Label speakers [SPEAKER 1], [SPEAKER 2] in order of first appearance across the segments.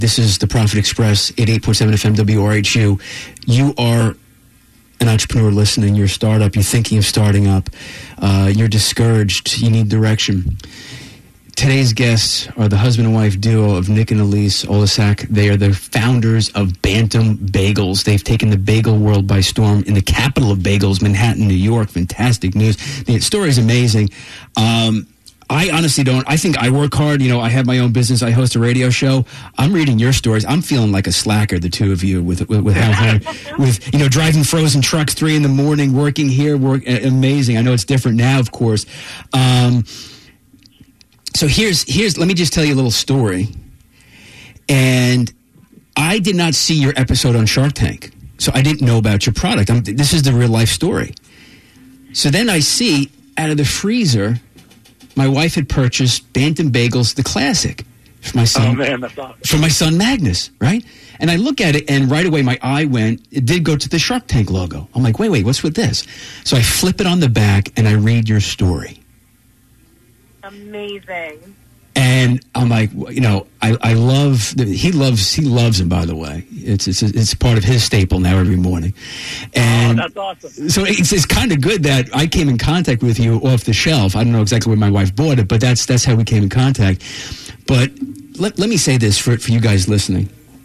[SPEAKER 1] This is the Profit Express, 88.7 FM WRHU. You are an entrepreneur listening. You're a startup. You're thinking of starting up. You're discouraged. You need direction. Today's guests are the husband and wife duo of Nick and Elise Olasak. They are the founders of Bantam Bagels. They've taken the bagel world by storm in the capital of bagels, Manhattan, New York. Fantastic news. The story is amazing. I honestly don't. I think I work hard. You know, I have my own business. I host a radio show. I'm reading your stories. I'm feeling like a slacker, the two of you, with how hard, with, you know, driving frozen trucks 3 a.m, working here, amazing. I know it's different now, of course. So here's. Let me just tell you a little story. And I did not see your episode on Shark Tank, so I didn't know about your product. This is the real life story. So then I see out of the freezer, my wife had purchased Bantam Bagels, the classic, for my son. Oh man, that's awesome. For my son Magnus, right? And I look at it, and right away my eye went. It did go to the Shark Tank logo. I'm like, wait, what's with this? So I flip it on the back, and I read your story.
[SPEAKER 2] Amazing.
[SPEAKER 1] And I'm like, you know, I love. He loves him. By the way, it's part of his staple now every morning. And
[SPEAKER 3] that's awesome.
[SPEAKER 1] So it's kind of good that I came in contact with you off the shelf. I don't know exactly where my wife bought it, but that's how we came in contact. But let me say this for you guys listening.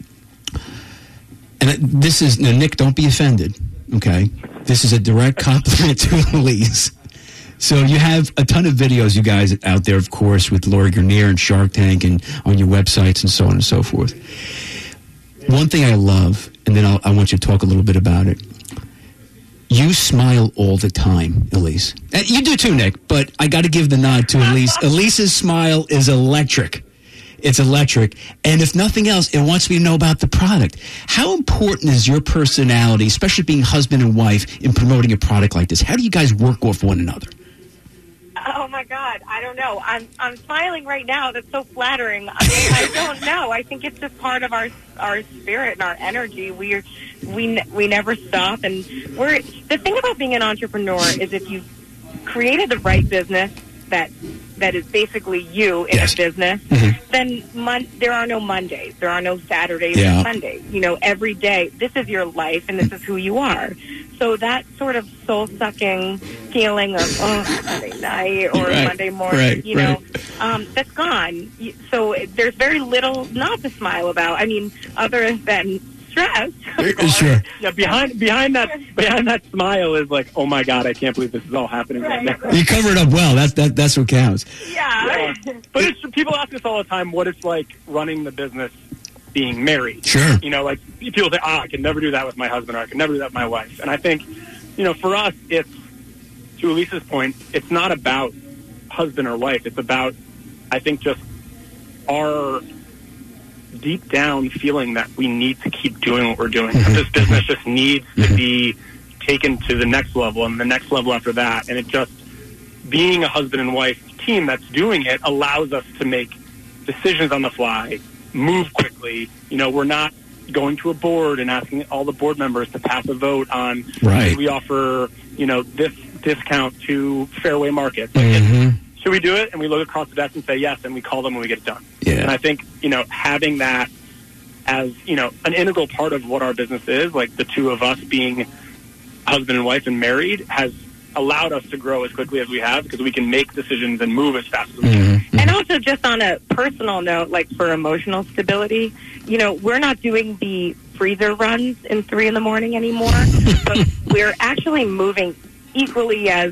[SPEAKER 1] And this is Nick. Don't be offended. Okay, this is a direct compliment to Elise. So you have a ton of videos, you guys, out there, of course, with Laura Grenier and Shark Tank and on your websites and so on and so forth. One thing I love, and then I want you to talk a little bit about it. You smile all the time, Elise. You do too, Nick, but I got to give the nod to Elise. Elise's smile is electric. It's electric. And if nothing else, it wants me to know about the product. How important is your personality, especially being husband and wife, in promoting a product like this? How do you guys work off one another?
[SPEAKER 2] Oh my God, I don't know. I'm smiling right now. That's so flattering. I don't know. I think it's just part of our spirit and our energy. We never stop, and the thing about being an entrepreneur is if you've created the right business that is basically you in a business, then there are no Mondays, there are no Saturdays or Sundays. You know, every day, this is your life and this is who you are. So that sort of soul-sucking feeling of, Monday night or Monday morning, that's gone. So there's very little not to smile about. I mean, other than stress.
[SPEAKER 1] Sure.
[SPEAKER 3] Yeah, behind that smile is like, oh my God, I can't believe this is all happening right now.
[SPEAKER 1] You cover it up well. That's what counts.
[SPEAKER 2] Yeah.
[SPEAKER 3] But people ask us all the time what it's like running the business being married.
[SPEAKER 1] Sure.
[SPEAKER 3] You know, like people say, I can never do that with my husband, or I can never do that with my wife. And I think, you know, for us, it's, to Elise's point, it's not about husband or wife. It's about, I think, just our deep down feeling that we need to keep doing what we're doing. This business just needs to be taken to the next level and the next level after that. And it just, being a husband and wife team that's doing it allows us to make decisions on the fly, move quickly. You know, we're not going to a board and asking all the board members to pass a vote on, we offer, you know, this discount to Fairway Markets. Should we do it? And we look across the desk and say yes, and we call them when we get it done.
[SPEAKER 1] Yeah.
[SPEAKER 3] And I think, you know, having that as, you know, an integral part of what our business is, like the two of us being husband and wife and married, has allowed us to grow as quickly as we have because we can make decisions and move as fast as we can.
[SPEAKER 2] And also just on a personal note, like for emotional stability, you know, we're not doing the freezer runs in 3 a.m. anymore, but we're actually moving equally as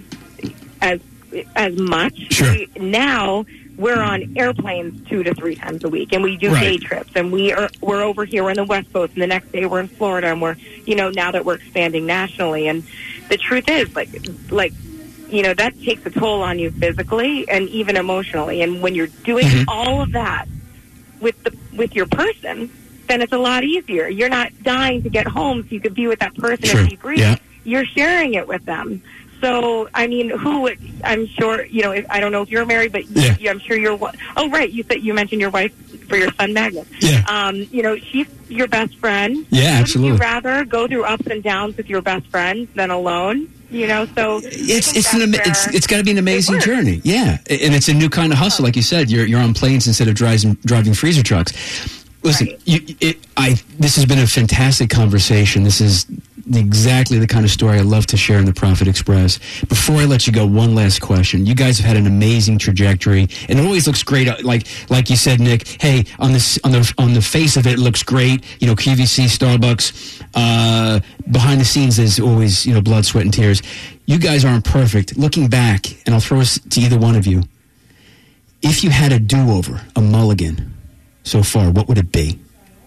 [SPEAKER 2] much.
[SPEAKER 1] Sure.
[SPEAKER 2] Now we're on airplanes 2 to 3 times a week, and we do day trips, and we're over here, we're in the West Coast, and the next day we're in Florida, and we're, you know, now that we're expanding nationally. And the truth is, like, you know, that takes a toll on you physically and even emotionally. And when you're doing all of that with your person, then it's a lot easier. You're not dying to get home so you can be with that person and debrief. Yeah. You're sharing it with them. So, I mean, I'm sure, you know, I don't know if you're married, but I'm sure you're, oh, right, you mentioned your wife for your son, Magnus.
[SPEAKER 1] Yeah.
[SPEAKER 2] You know, she's your best friend.
[SPEAKER 1] Yeah, absolutely.
[SPEAKER 2] Would you rather go through ups and downs with your best friend than alone? You know, so
[SPEAKER 1] it's got to be an amazing journey. Yeah, and it's a new kind of hustle, like you said. You're on planes instead of driving freezer trucks. Listen,
[SPEAKER 2] Right.
[SPEAKER 1] this has been a fantastic conversation. This is exactly the kind of story I love to share in the Profit Express. Before I let you go, one last question. You guys have had an amazing trajectory, and it always looks great. Like you said, Nick. Hey, on the face of it, it looks great. You know, QVC, Starbucks. Behind the scenes, there's always blood, sweat, and tears. You guys aren't perfect. Looking back, and I'll throw this to either one of you. If you had a do-over, a mulligan, so far, what would it be?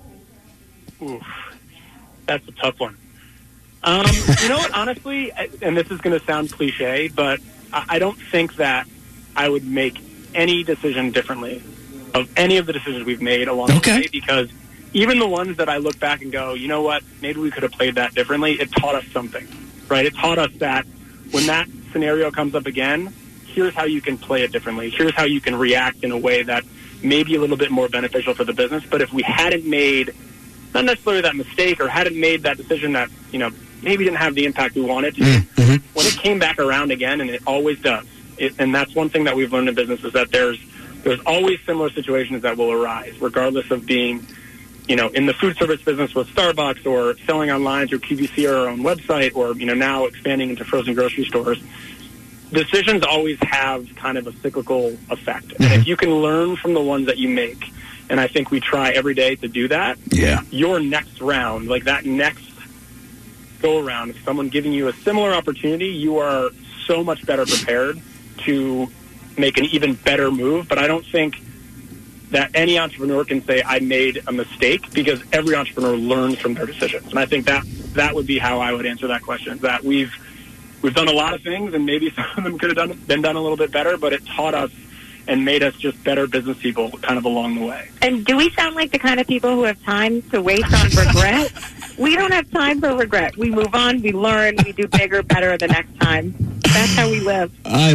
[SPEAKER 3] Oof, that's a tough one. You know what, honestly, and this is going to sound cliche, but I don't think that I would make any decision differently of any of the decisions we've made along the way, because even the ones that I look back and go, you know what, maybe we could have played that differently, it taught us something, right? It taught us that when that scenario comes up again, here's how you can play it differently. Here's how you can react in a way that may be a little bit more beneficial for the business. But if we hadn't made, not necessarily that mistake, or hadn't made that decision that, maybe didn't have the impact we wanted to, when it came back around again, and it always does, and that's one thing that we've learned in business, is that there's always similar situations that will arise, regardless of being, in the food service business with Starbucks, or selling online through QVC or our own website, or, now expanding into frozen grocery stores. Decisions always have kind of a cyclical effect. And if you can learn from the ones that you make, and I think we try every day to do that, your next round, like that next go-around, if someone giving you a similar opportunity, you are so much better prepared to make an even better move. But I don't think that any entrepreneur can say, I made a mistake, because every entrepreneur learns from their decisions. And I think that would be how I would answer that question, that we've done a lot of things, and maybe some of them could have been done a little bit better, but it taught us and made us just better business people kind of along the way.
[SPEAKER 2] And do we sound like the kind of people who have time to waste on regret? We don't have time for regret. We move on, we learn, we do bigger, better the next time. That's how we live.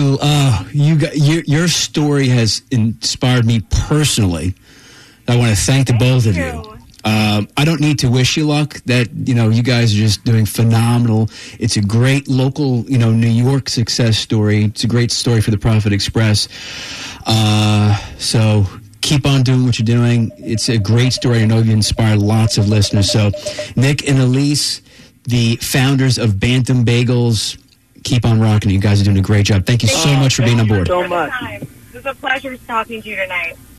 [SPEAKER 1] Your story has inspired me personally. I want to thank the both of you. I don't need to wish you luck. That you guys are just doing phenomenal. It's a great local, New York success story. It's a great story for the Profit Express. So keep on doing what you're doing. It's a great story. I know you've inspired lots of listeners. So Nick and Elise, the founders of Bantam Bagels, keep on rocking. You guys are doing a great job. Thank you so much for being on board.
[SPEAKER 3] So much.
[SPEAKER 2] It was a pleasure talking to you tonight.